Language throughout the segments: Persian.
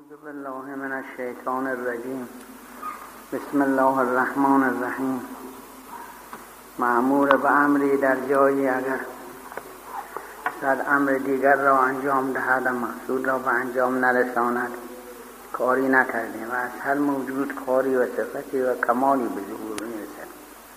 اعوذ بالله من الشیطان الرجیم. بسم الله الرحمن الرحیم. مأمور به امری در جایی اگر صد امر دیگر را انجام دهد و مقصود را به انجام نرساند کاری نکرده و از هر موجود کاری و صفتی و کمالی به ظهور میرسد.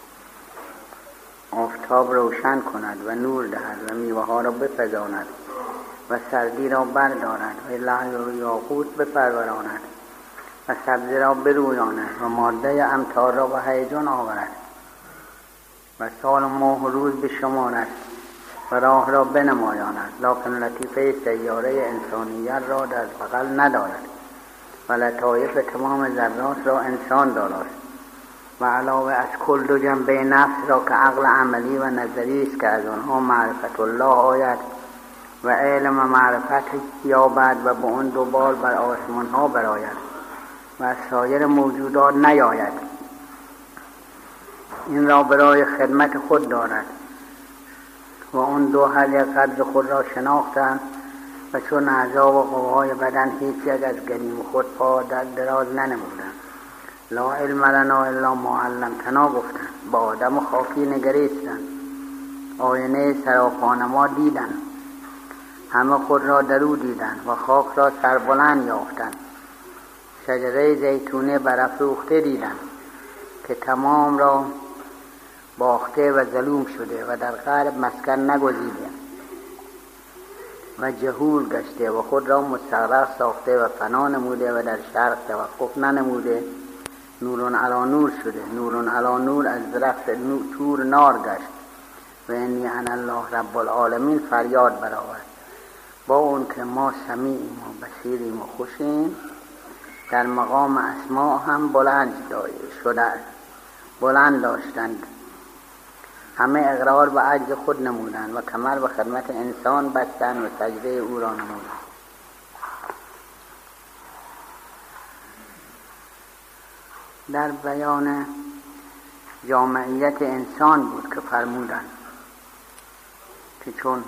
آفتاب روشن کند و نور دهد و میوه ها را بپزاند و سردی را بردارد و لعل و یاقوت بپروراند و سبزه را برویاند و ماده امطار را به هیجان آورد و سال و ماه و روز بشمارد و راه را بنمایاند. لکن لطیفه سیاره انسانیت را در بغل ندارد و لطایف تمام ذرات را انسان دارد و علاوه از کل دو جنبه نفس را که عقل عملی و نظری است که از آنها معرفت الله آید و علم و معرفت یابد و به اون دو بال بر آسمان ها براید و از سایر موجودات نیاید. این را برای خدمت خود دارد و اون دو هر یک قدر خود را شناختند و چون اعضا و قوای بدن هیچ یک از گلیم خود پا در دراز ننمودند. لا علم لنا الا ما علمتنا گفتند. با آدم و خاکی نگریستند، آینه سراپان ما دیدند، همه خود را درو دیدند و خاک را سربلند یافتند. شجره زیتونه برافروخته دیدند که تمام را باخته و ظلوم شده و در غرب مسکن نگزیده و جهول گشته و خود را مستغرق ساخته و فنا نموده و در شرق توقف ننموده. نورون علی نور شده، نورون علی نور از درخت تور نار گشت و انی انا الله رب العالمین فریاد برآورد. با اون که ما سمیعیم و بصیریم و خوشیم، در مقام اسماء هم بلند داشتند. همه اقرار به عجز خود نمودند و کمر به خدمت انسان بستند و سجده او را نمودند. در بیان جامعیت انسان بود که فرمودند که چون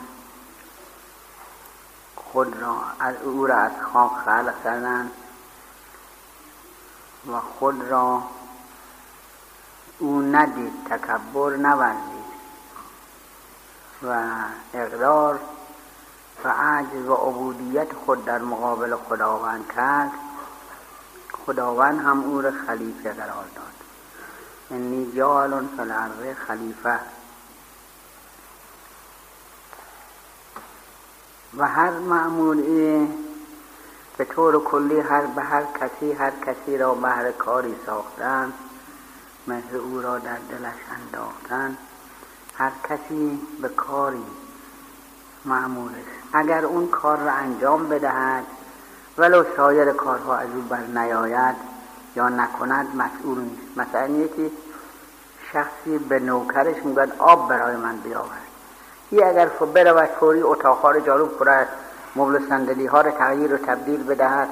خود را او را از خاک خلق کردند و خود را او ندید، تکبر نورزید و اقرار و عجز و عبودیت خود در مقابل خداوند کرد، خداوند هم او را خلیفه قرار داد. انی جاعل فی الارض خلیفه. و هر مأموری به طور کلی هر کسی را بهر کاری ساختن، مهر او را در دلش انداختن. هر کسی به کاری مأمور است. اگر اون کار را انجام بدهد ولو سایر کارها از او بر نیاید یا نکند مسئول نیست. مثلا یکی شخصی به نوکرش میگه آب برای من بیاور، این اگر برود فوری اتاقها را جارو کند، مبل و صندلی ها را تغییر و تبدیل بدهد،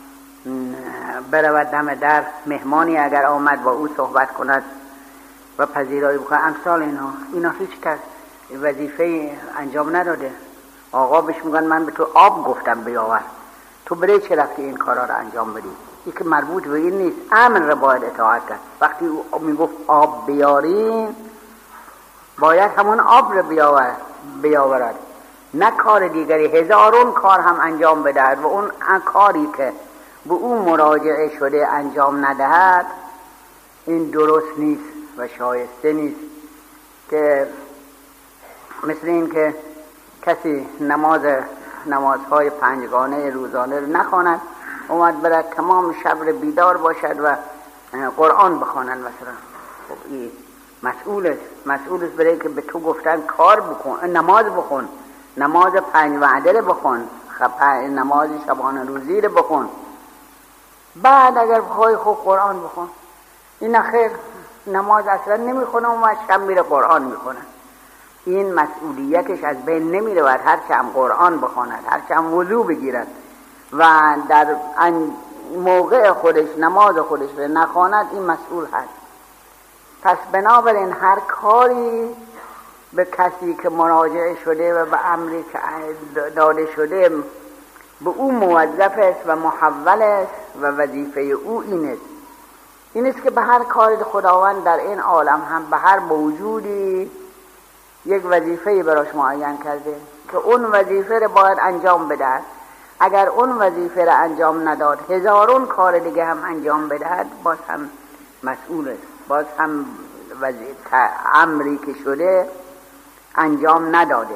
برود دم در، مهمانی اگر آمد با او صحبت کند و پذیرایی بکند، امثال اینا هیچ کس وظیفه انجام نداده. آقا بهش میگن من به تو آب گفتم بیاور، تو برای چه رفتی این کارا را انجام بدی؟ این که مربوط به این نیست، امر را باید اطاعت کرد. وقتی او میگفت آب بیارین، باید همون آب را بیاورد، نه کار دیگری. هزارون کار هم انجام بدهد و اون کاری که به اون مراجعه شده انجام ندهد، این درست نیست و شایسته نیست. که مثل این که کسی نمازهای پنجگانه روزانه رو نخواند، اومد برد تمام شب رو بیدار باشد و قرآن بخواند مثلا. خب این مسئول است برای که به تو گفتن کار بکن، نماز بخون، نماز 5 وعده رو بخون، نماز شبانه روزی رو بخون، بعد اگر بخوای خوب قرآن بخون. این خیر نماز اصلا نمیخونه و شب میره قرآن میخونه. این مسئولیتش از بین نمیره. هرچه هم قرآن بخواند، هرچه هم وضو بگیرد و در موقع خودش نماز خودش رو نخواند، این مسئول هست. پس بنابراین هر کاری به کسی که مراجعه شده و به امری که داده شده به او موظف است و محول است و وظیفه او این است که به هر کار خداوند در این عالم هم به هر موجودی یک وظیفه براش معین کرده که اون وظیفه رو باید انجام بدهد. اگر اون وظیفه رو انجام نداد، هزارون کار دیگه هم انجام بدهد، باز هم مسئول است، باز هم امری که شده انجام نداده.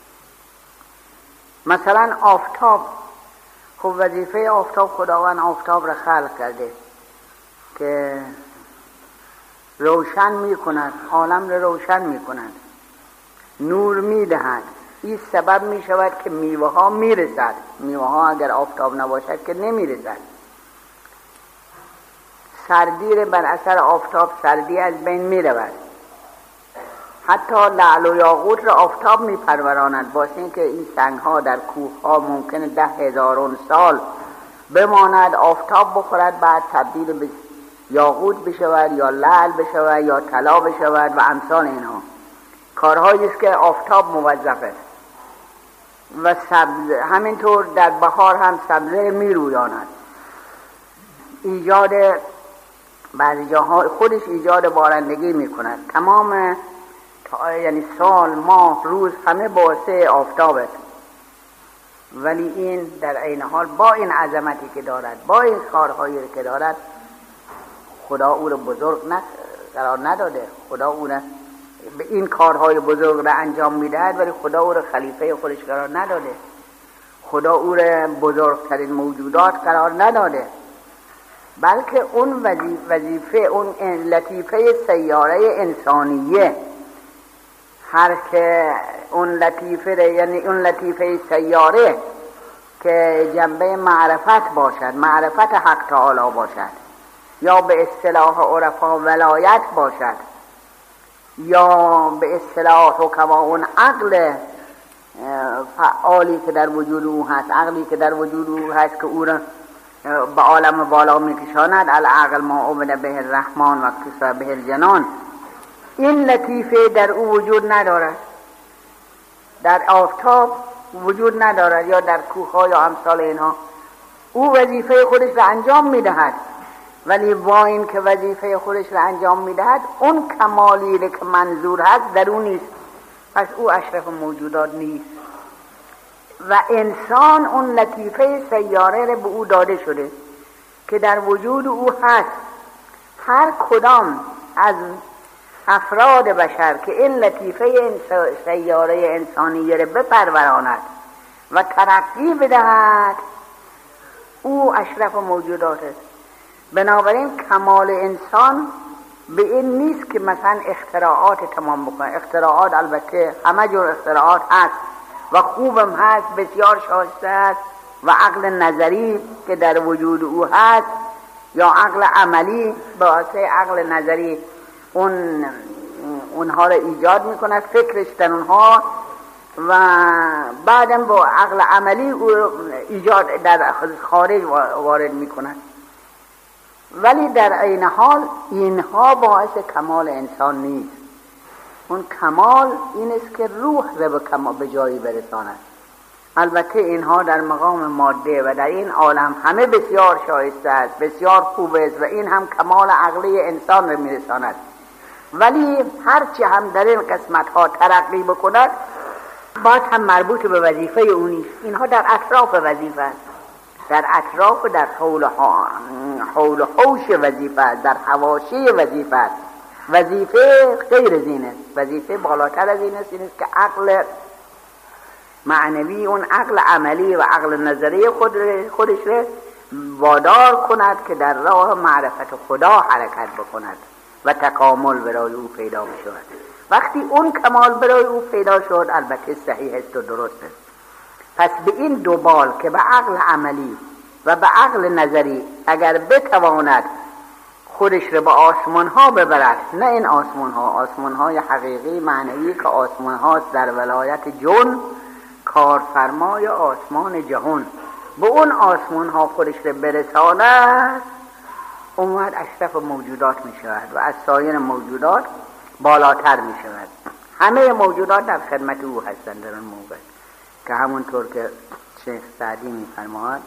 مثلا آفتاب، خب وظیفه آفتاب، خداوند آفتاب را خلق کرده که روشن می کند، عالم را روشن می کند، نور می دهد. این سبب می شود که میوه ها می رسد. میوه ها اگر آفتاب نباشد که نمی رسد. سردی را بر اثر آفتاب سردی از بین می رود. حتی لعل و یاقوت را آفتاب می پروراند، واسه اینکه این سنگ ها در کوه ها ممکنه 10,000 سال بماند، آفتاب بخورد، بعد تبدیل به یاقوت بشود یا لعل بشود یا طلا بشود و امثال اینها. کارهایی است که آفتاب موظف است. و همینطور در بهار هم سبزه می رویاند. ایجاد بعضی جاها خودش ایجاد بارندگی می کند. تمام یعنی سال، ماه، روز همه باعث آفتاب است. ولی این در عین حال با این عظمتی که دارد، با این کارهایی که دارد، خدا او را بزرگ قرار نداده. خدا او را به این کارهای بزرگ را انجام میدهد، ولی خدا او را خلیفه خودش قرار نداده. خدا او را بزرگترین موجودات قرار نداده، بلکه اون وظیفه، اون لطیفه سیاره انسانیه، هر که اون لطیفه، یعنی اون لطیفه سیاره که جنبه معرفت باشد، معرفت حق تعالی باشد، یا به اصطلاح عرفا ولایت باشد، یا به اصطلاح حکما اون عقل فعالی که در وجود او هست، عقلی که در وجود او هست که او را به عالم بالا میکشاند. العقل ما عبد به الرحمن و کسر به الجنان. این لطیفه در او وجود ندارد، در آفتاب وجود ندارد، یا در کوه‌ها یا امثال اینها. او وظیفه خودش را انجام میدهد، ولی با این که وظیفه خودش را انجام میدهد، اون کمالی که منظور هست در او نیست. پس او اشرف موجودات نیست و انسان اون لطیفه سیاره را به او داده شده که در وجود او هست. هر کدام از افراد بشر که این لطیفه سیاره انسانیه را بپروراند و ترقی بدهد، او اشرف موجودات است. بنابراین کمال انسان به این نیست که مثلا اختراعات تمام بکنه. اختراعات البته همه جور اختراعات هست و خوبم هست، بسیار شایسته است، و عقل نظری که در وجود او هست یا عقل عملی، باعث عقل نظری اونها را ایجاد میکند، فکرش در اونها، و بعدم با عقل عملی او ایجاد در خارج وارد میکند. ولی در عین حال اینها باعث کمال انسان نیست. اون کمال این است که روح را به جایی برساند. البته اینها در مقام ماده و در این عالم همه بسیار شایسته است، بسیار خوب است و این هم کمال عقلی انسان را میرساند. ولی هرچی هم در این قسمت ها ترقی بکند، باز هم مربوط به وظیفه او نیست. اینها در اطراف وظیفه است، در اطراف، در حول و حوش وظیفه است، در حواشی وظیفه است. وظیفه غیر زین است، وظیفه بالاتر از این است. این است که عقل معنوی، اون عقل عملی و عقل نظری خودش را وادار کند که در راه معرفت خدا حرکت بکند و تکامل برای او پیدا بشود. وقتی اون کمال برای او پیدا شد، البته صحیح است و درست است. پس به این دو بال که به عقل عملی و به عقل نظری اگر بتواند خودش رو به آسمان ها ببرد، نه این آسمان ها، آسمان های حقیقی معنوی که آسمان هاست در ولایت جن، کارفرمای آسمان جهان، به اون آسمان ها خودش رو برساند، اومد اشرف موجودات می شود و از سایر موجودات بالاتر می شود. همه موجودات در خدمت او هستند در اون موقع، که همونطور که شیخ سعدی می‌فرماید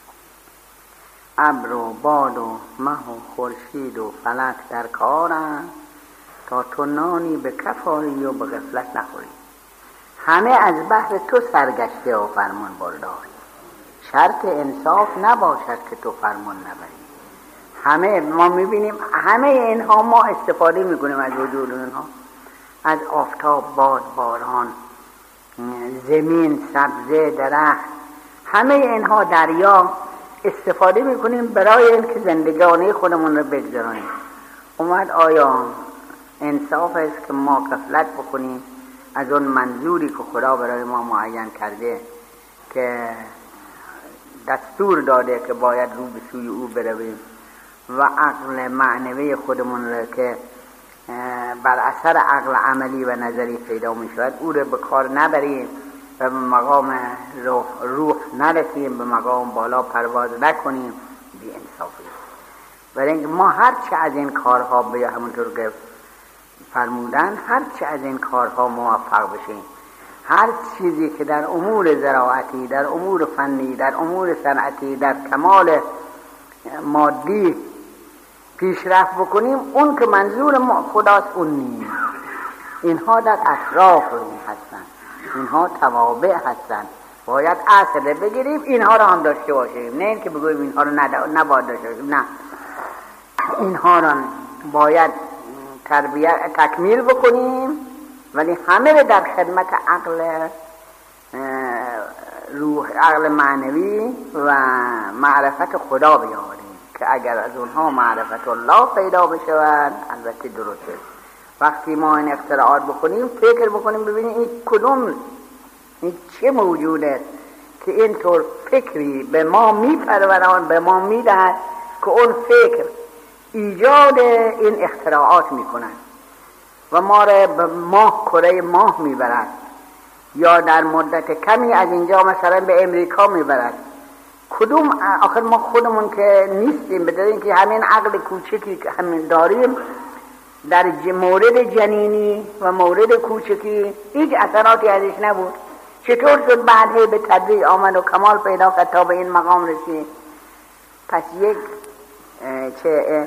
ابر و باد و مه و خورشید و فلک در کارند تا تو نانی به کف آری و به غفلت نخوری. همه از بحر تو سرگشته و فرمان برداری، شرط انصاف نباشد که تو فرمان نبری. همه ما میبینیم همه اینها ما استفاده میکنیم از وجود اینها، از آفتاب، باد، باران، زمین، سبزه، درخت، همه اینها، دریا، استفاده میکنیم برای اینکه زندگانی خودمون رو بگذرانیم. اومد آیا انصاف است که ما غفلت بکنیم از اون منظوری که خدا برای ما معین کرده که دستور داده که باید رو به سوی او برویم و عقل معنوی خودمون رو که بر اثر عقل عملی و نظری پیدا می شود او رو به کار نبریم و به مقام روح نرسیم، به مقام بالا پرواز نکنیم، بی انصافی. برای اینکه ما هرچه از این کارها به همونطور که فرمودن، هرچه از این کارها موفق بشیم، هر چیزی که در امور زراعتی، در امور فنی، در امور صنعتی، در کمال مادی پیشرفت بکنیم، اون که منظور ما خداست اون نیست. اینها در اطراف هستن، اینها توابع هستن، باید اصل بگیریم اینها رو هم داشته باشیم، نه اینکه بگویم اینها رو نباید داشته باشیم، نه، اینها رو باید تکمیل بکنیم، ولی همه رو در خدمت عقل روح، عقل معنوی و معرفت خدا بیاوریم که اگر از اونها معرفت الله پیدا بشود البته درسته. وقتی ما این اختراعات بکنیم فکر بکنیم ببینیم این کدوم، این چه موجوده که اینطور فکری به ما میپروران، به ما میدهد که اون فکر ایجاد این اختراعات میکنن و ما را به ماه، کره ماه میبرد، یا در مدت کمی از اینجا مثلا به امریکا میبرد. کدوم آخر ما خودمون که نیستیم، بدون اینکه همین عقل کوچکی که همین داریم در مورد جنینی و مورد کوچکی هیچ اثراتی ازش نبود، چطور شد بعد به تدریج آمد و کمال پیدا کرد تا به این مقام رسید؟ پس یک چه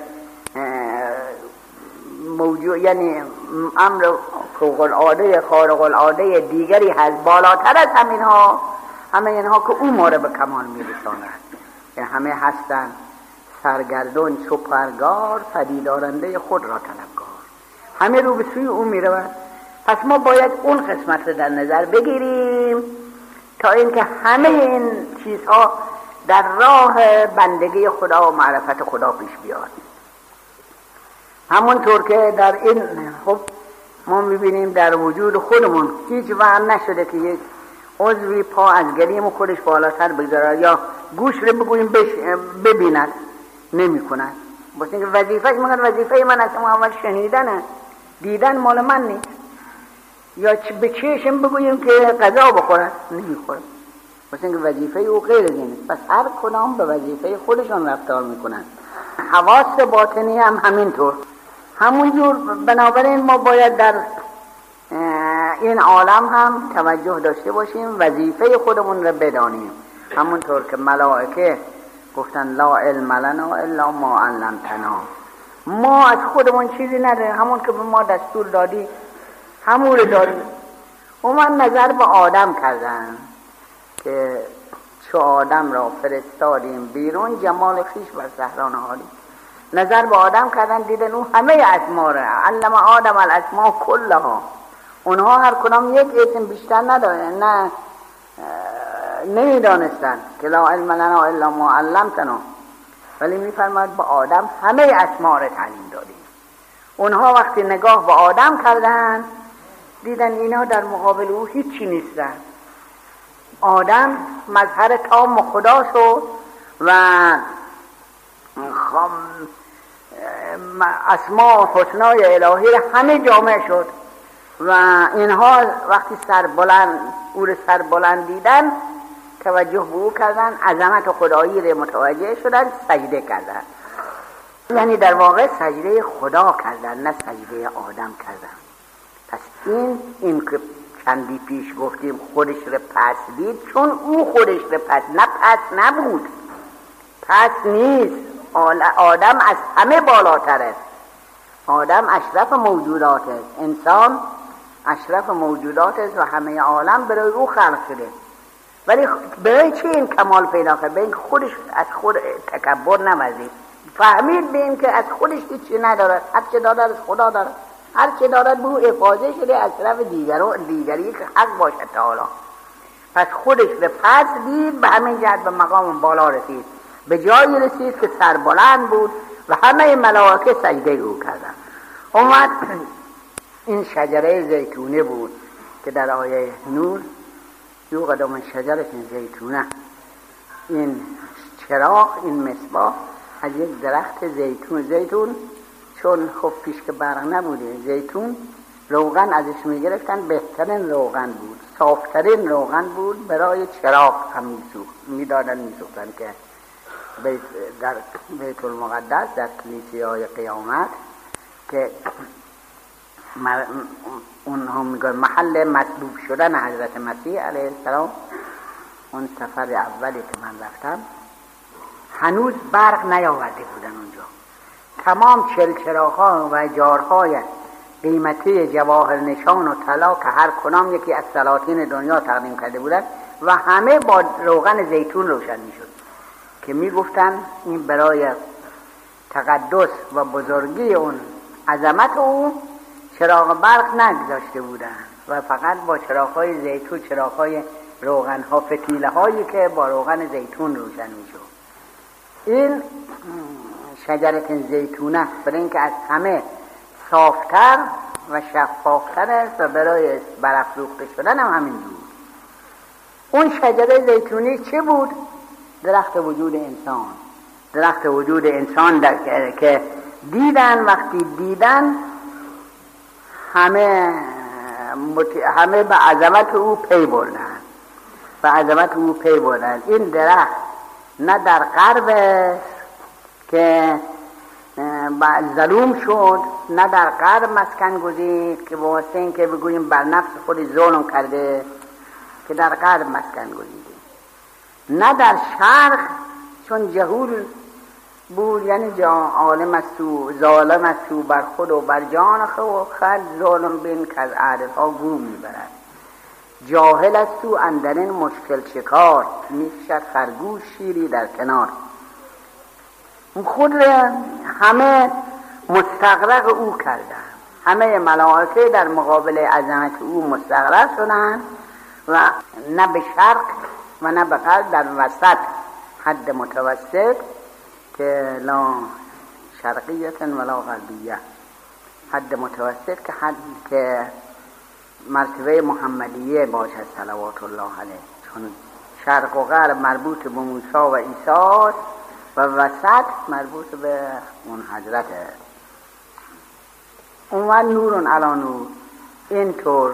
موضوع، یعنی امر فوق العاده، خارق العاده دیگری هست بالاتر از همینها، همه اینها که او ما را به کمال میرساند. همه هستن سرگردون چو پرگار، پدیدارنده خود را طلبگار، همه رو به سوی او میرود. پس ما باید اون قسمت رو در نظر بگیریم تا اینکه همه این چیزها در راه بندگی خدا و معرفت خدا پیش بیاد. همونطور که در این خب ما میبینیم در وجود خودمون هیچ وقت نشده که یک عضوی پا از گلیم و خودش بالاتر بگذاره یا گوش رو بگوییم ببیند، نمی کند. بس اینکه وظیفهش میگن وظیفه من اصلا اول شنیدنه، دیدن مال من نیست. یا به چشم بگوییم که غذا بخورن، نمیخورن. بس اینکه وظیفه او غیر اینه. پس هر کدام به وظیفه خودشان رفتار میکنن. حواس باطنی هم همینطور، همونجور. بنابراین ما باید در این عالم هم توجه داشته باشیم، وظیفه خودمون رو بدانیم. همونطور که ملائکه گفتن لا علم لنا الا ما علمتنا، ما از خودمون چیزی نداریم، همون که به ما دستور دادی همون رو داریم. و من نظر به آدم کردن که چو آدم را فرستادیم بیرون، جمال خویش بر صحرا نهادیم. نظر به آدم کردن، دیدن او همه اسما را علم آدم الاسماء کلها، اونها هر کدام یک اسم بیشتر ندارن، نه نمیدانستن که لا علم لنا الا ما علمتنا، ولی میفرماید به آدم همه اسما را تعلیم دادیم. اونها وقتی نگاه به آدم کردن دیدن اینا در مقابل او هیچی نیستن. آدم مظهر تام خدا شد و اسماء و حسنای الهی همه جامع شد و اینها وقتی او رو سر بلند دیدن توجه به او کردن، عظمت خدایی رو متوجه شدن، سجده کردن. یعنی در واقع سجده خدا کردن، نه سجده آدم کردن. پس این که چندی پیش گفتیم خودش رو پس دید، چون او خودش رو پس نبود، پس نیست. آدم از همه بالاتر است، آدم اشرف موجودات است، انسان اشرف موجودات است و همه عالم برای او خلق شده. ولی برای چی این کمال پیدا کرد؟ به این خودش از خود تکبر نورزید، فهمید به این که از خودش هیچی ندارد، هر چه دارد از خدا دارد، هر چه دارد به او افاضه شده از طرف دیگری که حق باشد تعالی. پس خودش به پس دید، به همین جهت به مقام بالا رسید، به جایی رسید که سربلند بود و همه ملائکه سجده او کردند. اومد این شجره زیتونه بود که در آیه نور یوقد من شجره زیتونه، این چراغ، این مصباح از یک درخت زیتون چون خب پیش که برق نبوده، زیتون روغن ازش میگرفتن، بهترین روغن بود، صافترین روغن بود، برای چراغ هم میسوختن که در بیت المقدس در کلیسیای قیامت که اون هم میگن محل مصلوب شدن حضرت مسیح علیه السلام، اون سفر اولی که من رفتم هنوز برق نیاورده بودن اونجا، تمام چلچراغ‌ها و جارهای قیمتی جواهر نشان و طلا که هر کدام یکی از سلاطین دنیا تقدیم کرده بودن و همه با روغن زیتون روشن میشد که میگفتن این برای تقدس و بزرگی اون عظمت او چراغ برق نگذاشته بودن و فقط با چراغ‌های زیتون، چراغ‌های روغن‌ها، فتیله‌هایی که با روغن زیتون روشن میشد. این شجره زیتونه برای اینکه از همه صافتر و شفافتر است و برای برافروخته شدن هم همین بود. اون شجره زیتونی چه بود؟ درخت وجود انسان، درخت وجود انسان که دیدن، وقتی دیدن همه به عظمت او پی بردن، به عظمت او پی بردن. این درخت نه در غرب که ظلوم شد، نه در غرب مسکن گزید که واسه این که بگوییم بر نفس خود ظلم کرده که در غرب مسکن گزیده، نه در شرق چون جهول بود، یعنی عالم است و ظالم است و بر خود و بر جان خود ظالم بین که از عادتها گو میبرد، جاهل است و اندرین مشکل شکار، میکشد خرگوش شیری در کنار. خود همه مستغرق او کردن، همه ملائکه در مقابل عظمت او مستغرق شدن و نه به شرق و نه به غرب، در وسط، حد متوسط که لا شرقیت ولا غربیه، حد متوسط که حد که مرتبه محمدیه باشد صلوات الله علیه، چون شرق و غرب مربوط به موسی و عیسی و وسط مربوط به اون حضرته. اون نورون علی نور، اینطور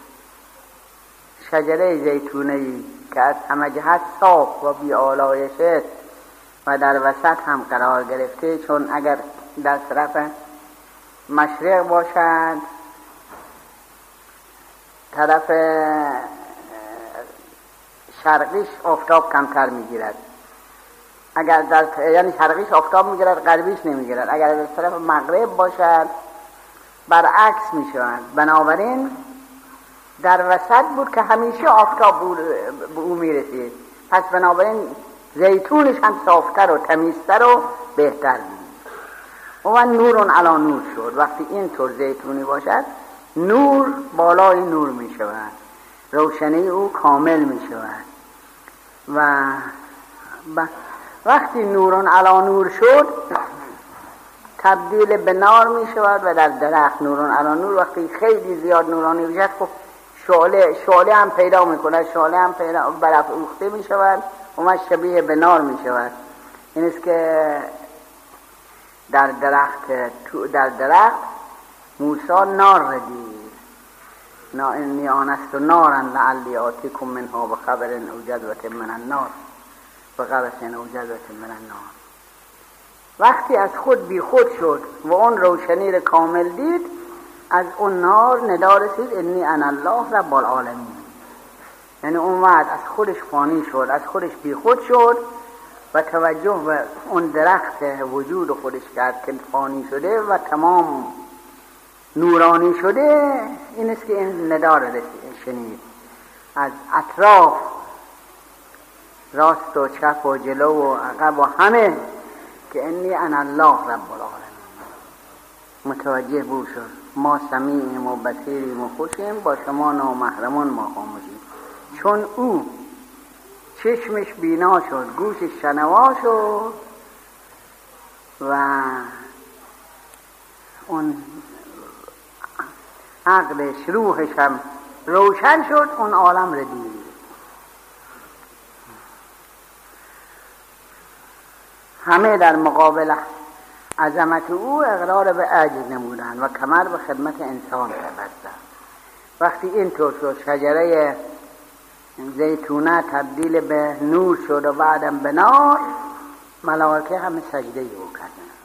شجره زیتونه‌ای که از همه جهت صاف و بی آلایش است و در وسط هم قرار گرفته، چون اگر در طرف مشرق باشد طرف شرقیش آفتاب کمتر میگیرد، اگر در یعنی شرقیش آفتاب میگیرد غربیش نمیگیرد، اگر در طرف مغرب باشد برعکس میشود. بنابراین در وسط بود که همیشه آفتاب به او میرسید، پس بنابراین زیتونش هم صافتر و تمیزتر و بهتر بود. و نورون علی نور شد. وقتی این طور زیتونی باشد نور بالای نور می شود، روشنی او کامل می شود و وقتی نورون علی نور شد تبدیل به نار می شود و در درخت نورون علی نور وقتی خیلی زیاد نورانی بشد خب شعله هم پیدا می کند، شعله هم پیدا برافروخته می شود و شبیه به نار می شود. این است که در درخت موسی نار را دید، انی آنست نارا لعلی آتیکم منها بخبر او جذوة من النار بقبس او جذوة من النار. وقتی از خود بی خود شد و اون روشنی را کامل دید، از اون نار ندا رسید انی انا الله رب العالمین. یعنی اومد از خودش فانی شد، از خودش بی خود شد و توجه به اون درخت وجود خودش کرد که فانی شده و تمام نورانی شده. این است که این ندا رو شنید از اطراف، راست و چپ و جلو و عقب و همه، که انی انا الله رب العالمین. متوجه بود شد ما سمیعیم و بصیریم و خوشیم، با شما نامحرمان ما خاموشیم. چون او چشمش بینا شد، گوشش شنوا شد و اون عقلش روحش هم روشن شد، اون عالم رو دید. همه در مقابل عظمت او اقرار به عجز نمودند و کمر به خدمت انسان بستند. وقتی اینطور شد شجره زیتونه تبدیل به نور شد و بعدم به نار، ملائکه همه سجده او کردند.